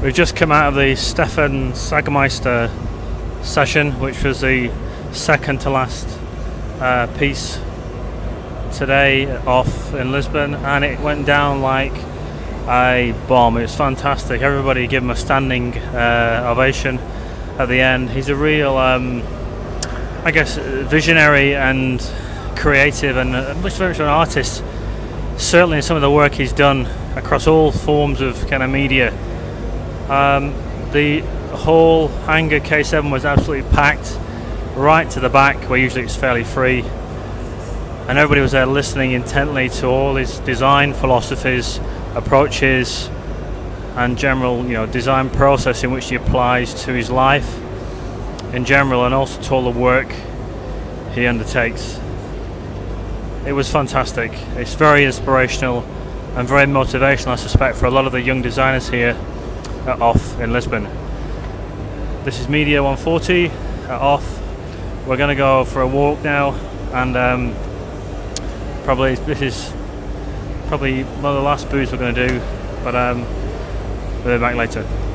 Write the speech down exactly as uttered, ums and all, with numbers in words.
We've just come out of the Stefan Sagermeister session, which was the second to last uh, piece today off in Lisbon, and it went down like a bomb. It was fantastic. Everybody gave him a standing uh, ovation at the end. He's a real, um, I guess, visionary and creative, and uh, much very much an artist. Certainly in some of the work he's done across all forms of kind of media. Um, the whole Hangar K seven was absolutely packed right to the back, where usually it's fairly free, and everybody was there listening intently to all his design philosophies, approaches, and general, you know, design process in which he applies to his life in general, and also to all the work he undertakes. It was fantastic. It's very inspirational and very motivational, I suspect, for a lot of the young designers here at Off in Lisbon. This is Media one forty at Off. We're going to go for a walk now, and um, probably this is probably one of the last booths we're going to do, but um, we'll be back later.